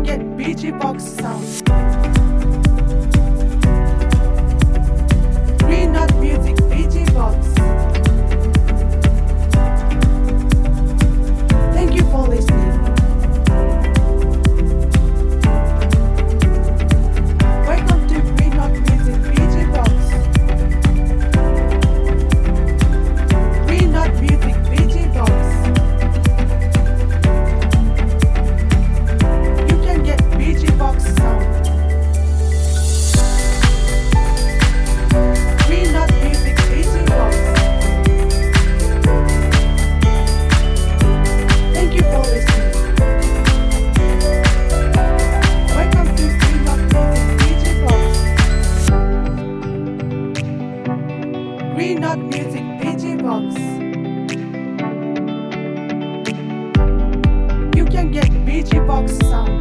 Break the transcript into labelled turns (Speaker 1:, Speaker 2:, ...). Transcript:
Speaker 1: get BG Box sound. Green Knot Music BG Box. Thank you for listening. Welcome to Green Knot Music BG Box. Green Knot Music BG Box. You can get BG Box sound. Green Knot Music BG Box. Thank you for listening. Welcome to Green Knot Music BG Box. Green Knot Music BG Box. You can get BG Box sound.